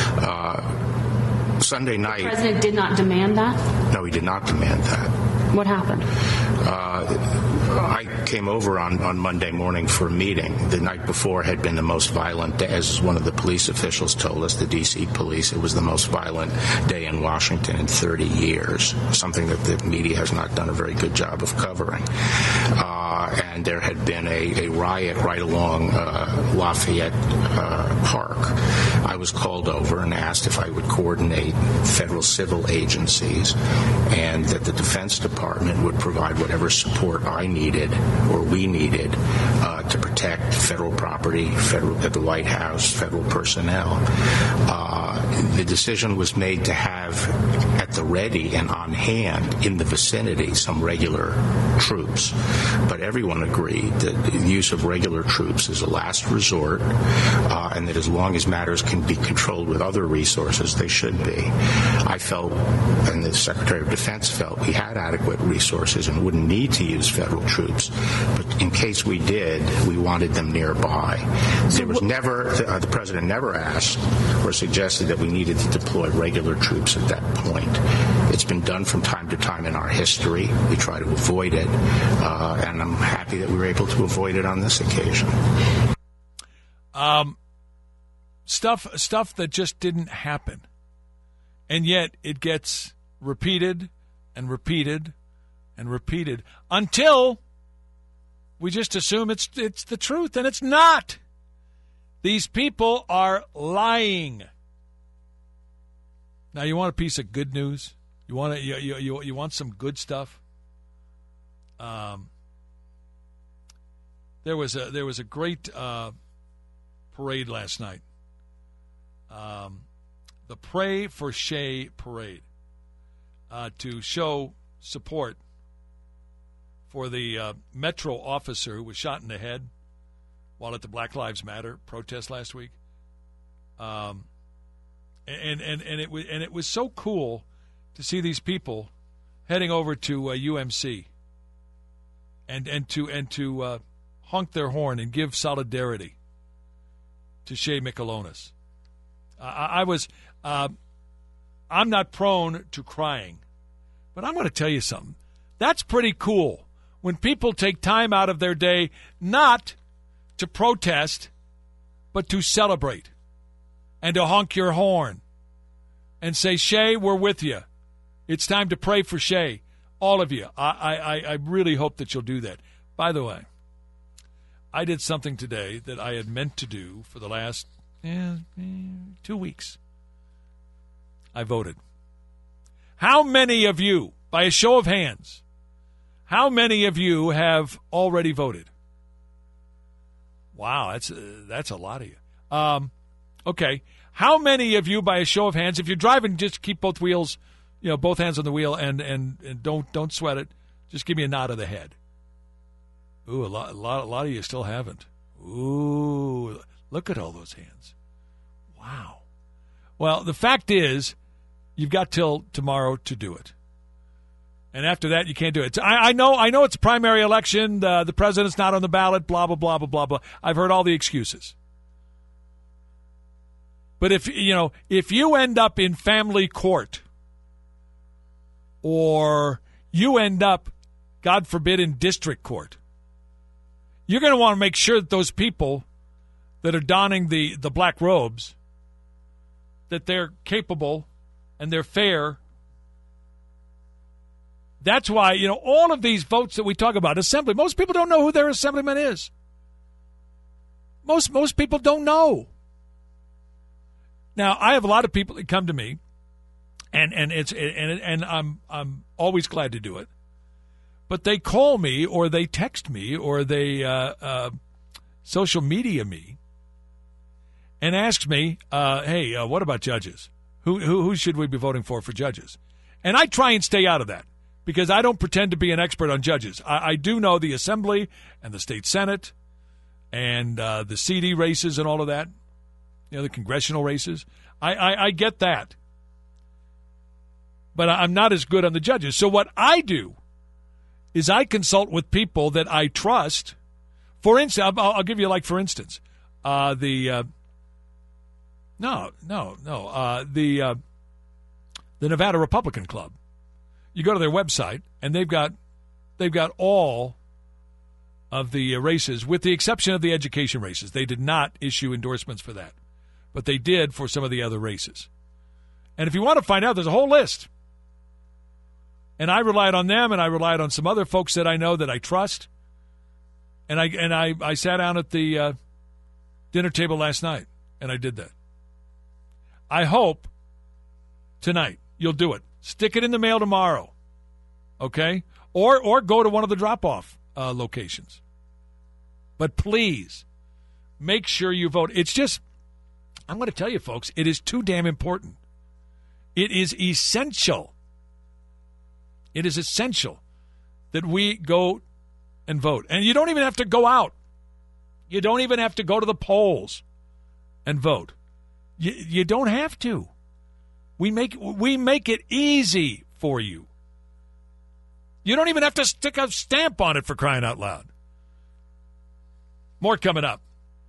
Uh, Sunday night... The president did not demand that? No, he did not demand that. What happened? Uh, I came over on, on Monday morning for a meeting. The night before had been the most violent day, as one of the police officials told us, the D C police. It was the most violent day in Washington in thirty years, something that the media has not done a very good job of covering. Uh, and there had been a, a riot right along uh, Lafayette uh, Park. I was called over and asked if I would coordinate federal civil agencies and that the Defense Department would provide whatever support I needed or we needed uh, to protect federal property, federal at the White House, federal personnel. Uh, the decision was made to have at the ready and on hand in the vicinity some regular troops. But everyone agreed that the use of regular troops is a last resort uh, and that as long as matters can be controlled with other resources, they should be. I felt, and the Secretary of Defense felt, we had adequate resources and wouldn't need to use federal troops. But in case we did, we wanted them nearby. There was never, uh, the President never asked or suggested that we needed to deploy regular troops at that point. It's been done from time to time in our history. We try to avoid it, uh, and I'm happy that we were able to avoid it on this occasion. Um, stuff, stuff that just didn't happen. And yet it gets repeated and repeated and repeated until we just assume it's it's the truth, and it's not. These people are lying. Now, you want a piece of good news? You want to, you, you, you want some good stuff? Um, there was a there was a great uh, parade last night. Um, the Pray for Shea parade uh, to show support for the uh, Metro officer who was shot in the head while at the Black Lives Matter protest last week. Um, and and and it was and it was so cool to see these people heading over to uh, U M C and and to and to uh, honk their horn and give solidarity to Shea Michelonis. Uh, I, I was uh, I'm not prone to crying, but I'm going to tell you something. That's pretty cool when people take time out of their day not to protest, but to celebrate and to honk your horn and say, Shea, we're with you. It's time to pray for Shea, all of you. I, I, I really hope that you'll do that. By the way, I did something today that I had meant to do for the last eh, two weeks. I voted. How many of you, by a show of hands, how many of you have already voted? Wow, that's uh, that's a lot of you. Um, okay, how many of you, by a show of hands, if you're driving, just keep both wheels, you know, both hands on the wheel, and, and, and don't don't sweat it. Just give me a nod of the head. Ooh, a lot, a lot, a lot of you still haven't. Ooh, look at all those hands. Wow. Well, the fact is, you've got till tomorrow to do it. And after that, you can't do it. I, I know I know it's a primary election. The, the president's not on the ballot, blah, blah, blah, blah, blah, blah. I've heard all the excuses. But if, you know, if you end up in family court or you end up, God forbid, in district court, you're going to want to make sure that those people that are donning the, the black robes, that they're capable and they're fair. That's why, you know, all of these votes that we talk about, assembly, most people don't know who their assemblyman is. Most most people don't know. Now, I have a lot of people that come to me, and and it's and and I'm I'm always glad to do it. But they call me, or they text me, or they uh, uh, social media me, and ask me, uh, "Hey, uh, what about judges? Who, who who should we be voting for for judges?" And I try and stay out of that, because I don't pretend to be an expert on judges. I, I do know the Assembly and the State Senate and uh, the C D races and all of that, you know, the congressional races. I, I, I get that. But I'm not as good on the judges. So what I do is I consult with people that I trust. For instance, I'll, I'll give you, like, for instance, uh, the uh, no, no, no, uh, the uh, the Nevada Republican Club. You go to their website, and they've got they've got all of the races, with the exception of the education races. They did not issue endorsements for that, but they did for some of the other races. And if you want to find out, there's a whole list. And I relied on them, and I relied on some other folks that I know that I trust. And I and I, I sat down at the uh, dinner table last night, and I did that. I hope tonight you'll do it. Stick it in the mail tomorrow, okay? Or or go to one of the drop-off uh, locations. But please, make sure you vote. It's just, I'm going to tell you, folks, it is too damn important. It is essential. It is essential that we go and vote. And you don't even have to go out. You don't even have to go to the polls and vote. You, you don't have to. We make we make it easy for you. You don't even have to stick a stamp on it, for crying out loud. More coming up.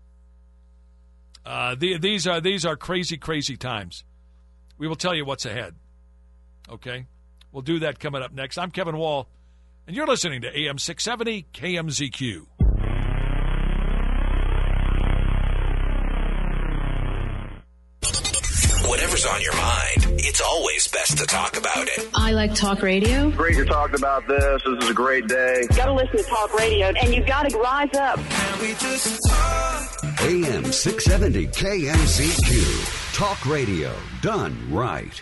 Uh, the, these are these are crazy, crazy times. We will tell you what's ahead. Okay? We'll do that coming up next. I'm Kevin Wall, and you're listening to A M six seventy K M Z Q. Whatever's on your mind, it's always best to talk about it. I like talk radio. Great to talk about this. This is a great day. Got to listen to talk radio, and you've got to rise up. Can we just talk? A M six seventy K M Z Q. Talk radio done right.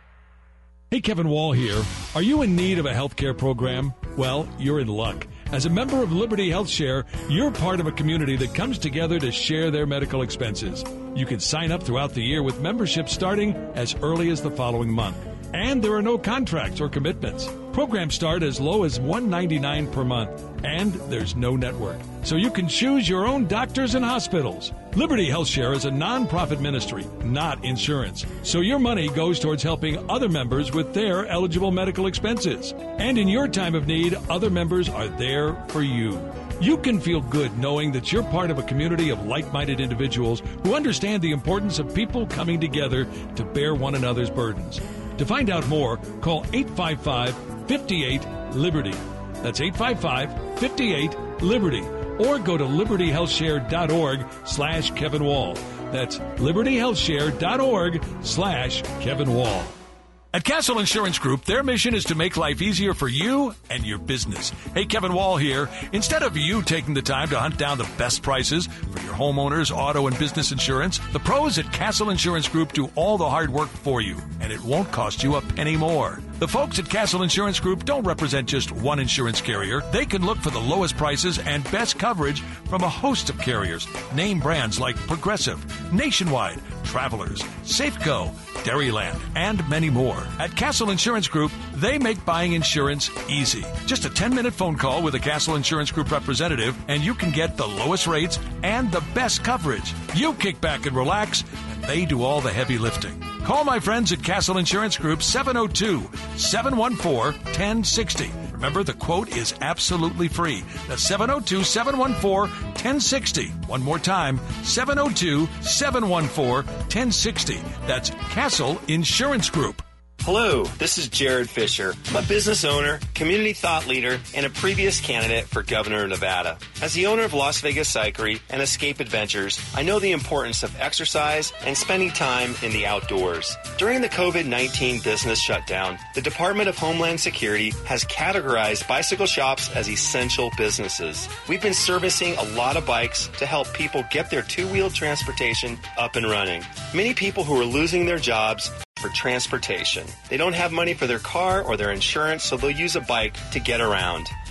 Hey, Kevin Wall here. Are you in need of a health care program? Well, you're in luck. As a member of Liberty Health Share, you're part of a community that comes together to share their medical expenses. You can sign up throughout the year with membership starting as early as the following month. And there are no contracts or commitments. Programs start as low as one hundred ninety-nine dollars per month, and there's no network. So you can choose your own doctors and hospitals. Liberty Health Share is a nonprofit ministry, not insurance. So your money goes towards helping other members with their eligible medical expenses. And in your time of need, other members are there for you. You can feel good knowing that you're part of a community of like-minded individuals who understand the importance of people coming together to bear one another's burdens. To find out more, call eight five five, five eight, Liberty. That's eight five five, five eight, Liberty. Or go to libertyhealthshare.org slash Kevin Wall. That's libertyhealthshare.org slash Kevin Wall. At Castle Insurance Group, their mission is to make life easier for you and your business. Hey, Kevin Wall here. Instead of you taking the time to hunt down the best prices for your homeowners, auto, and business insurance, the pros at Castle Insurance Group do all the hard work for you, and it won't cost you a penny more. The folks at Castle Insurance Group don't represent just one insurance carrier. They can look for the lowest prices and best coverage from a host of carriers. Name brands like Progressive, Nationwide, Travelers, Safeco, Dairyland, and many more. At Castle Insurance Group, they make buying insurance easy. Just a ten-minute phone call with a Castle Insurance Group representative, and you can get the lowest rates and the best coverage. You kick back and relax, and they do all the heavy lifting. Call my friends at Castle Insurance Group, seven oh two, seven one four, one oh six oh. Remember, the quote is absolutely free. That's seven oh two, seven one four, one oh six oh. One more time, seven oh two, seven one four, one oh six oh. That's Castle Insurance Group. Hello, this is Jared Fisher. I'm a business owner, community thought leader, and a previous candidate for governor of Nevada. As the owner of Las Vegas Cyclery and Escape Adventures, I know the importance of exercise and spending time in the outdoors. During the covid nineteen business shutdown, the Department of Homeland Security has categorized bicycle shops as essential businesses. We've been servicing a lot of bikes to help people get their two-wheeled transportation up and running. Many people who are losing their jobs for transportation. They don't have money for their car or their insurance, so they'll use a bike to get around.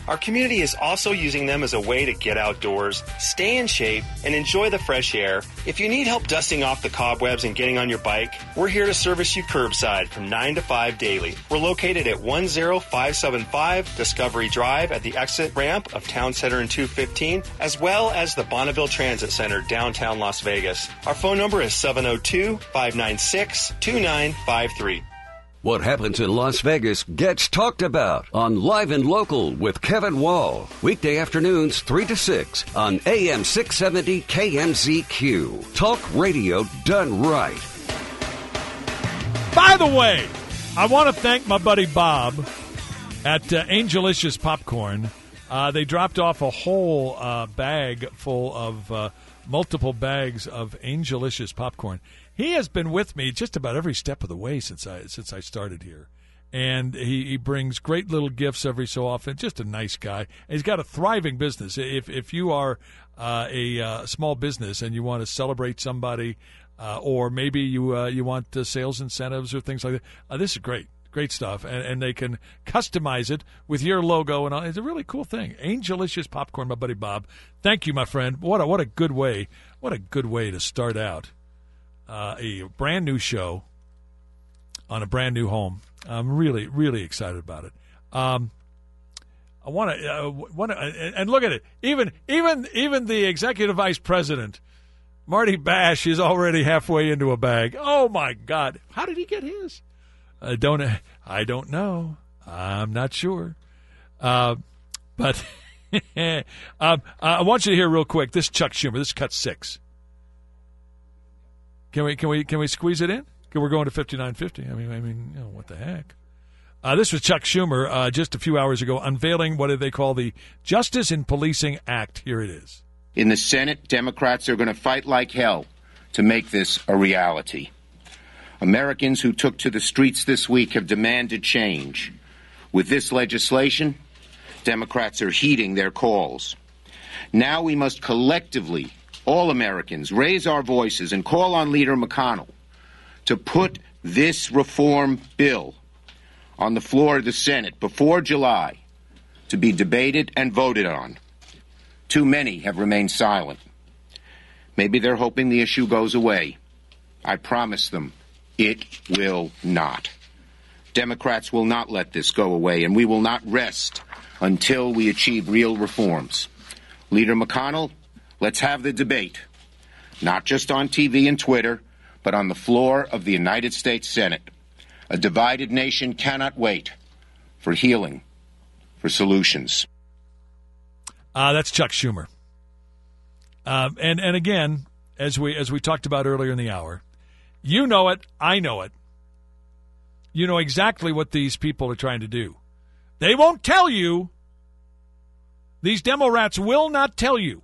Our community is also using them as a way to get outdoors, stay in shape, and enjoy the fresh air. If you need help dusting off the cobwebs and getting on your bike, we're here to service you curbside from nine to five daily. We're located at one zero five seven five Discovery Drive at the exit ramp of Town Center in two fifteen, as well as the Bonneville Transit Center, downtown Las Vegas. Our phone number is seven oh two, five nine six, two nine five three. What happens in Las Vegas gets talked about on Live and Local with Kevin Wall. Weekday afternoons, three to six on A M six seventy K M Z Q. Talk radio done right. By the way, I want to thank my buddy Bob at uh, Angelicious Popcorn. Uh, they dropped off a whole uh, bag full of uh, multiple bags of Angelicious Popcorn. He has been with me just about every step of the way since I since I started here. And he, he brings great little gifts every so often. Just a nice guy. And he's got a thriving business. If if you are uh, a uh, small business and you want to celebrate somebody, uh, or maybe you uh, you want uh, sales incentives or things like that, uh, this is great. Great stuff. And, and they can customize it with your logo. And all. It's a really cool thing. Angelicious Popcorn, my buddy Bob. Thank you, my friend. What a, what a good way. What a good way to start out. Uh, a brand new show on a brand new home. I'm really, really excited about it. Um, I want to, uh, want to, and look at it. Even, even, even the executive vice president, Marty Bash, is already halfway into a bag. Oh my God! How did he get his? I don't, I don't know. I'm not sure. Uh, but um, I want you to hear real quick. This is Chuck Schumer. This is cut six. Can we can we can we squeeze it in? We're going to fifty-nine fifty. I mean, I mean, you know, what the heck? Uh, this was Chuck Schumer uh, just a few hours ago unveiling what they call the Justice in Policing Act. Here it is. In the Senate, Democrats are going to fight like hell to make this a reality. Americans who took to the streets this week have demanded change. With this legislation, Democrats are heeding their calls. Now we must collectively, all Americans, raise our voices and call on Leader McConnell to put this reform bill on the floor of the Senate before July to be debated and voted on. Too many have remained silent. Maybe they're hoping the issue goes away. I promise them it will not. Democrats will not let this go away, and we will not rest until we achieve real reforms. Leader McConnell, let's have the debate, not just on T V and Twitter, but on the floor of the United States Senate. A divided nation cannot wait for healing, for solutions. Uh, that's Chuck Schumer. Uh, and and again, as we as we talked about earlier in the hour, you know it, I know it. You know exactly what these people are trying to do. They won't tell you. These demo rats will not tell you.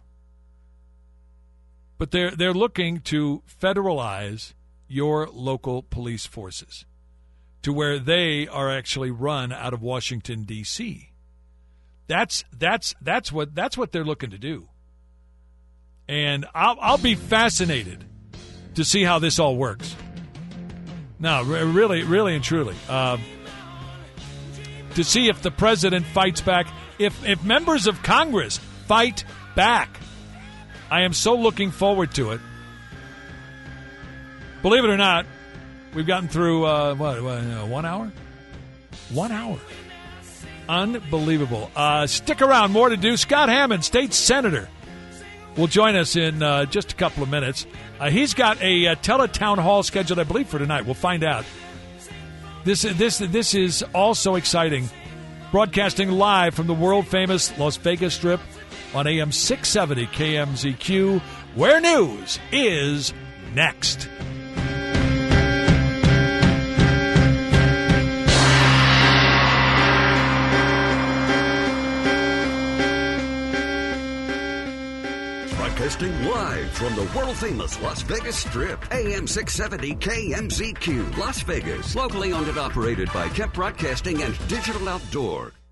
But they're they're looking to federalize your local police forces to where they are actually run out of Washington, D C. That's that's that's what that's what they're looking to do. And I'll I'll be fascinated to see how this all works. No, really, really and truly. Um, to see if the president fights back, if if members of Congress fight back. I am so looking forward to it. Believe it or not, we've gotten through, uh, what, what uh, one hour? One hour. Unbelievable. Uh, stick around. More to do. Scott Hammond, state senator, will join us in uh, just a couple of minutes. Uh, he's got a uh, tele-town hall scheduled, I believe, for tonight. We'll find out. This, this, this is all so exciting. Broadcasting live from the world-famous Las Vegas Strip on A M six seventy K M Z Q, where news is next. Broadcasting live from the world-famous Las Vegas Strip, A M six seventy K M Z Q, Las Vegas. Locally owned and operated by Kemp Broadcasting and Digital Outdoor.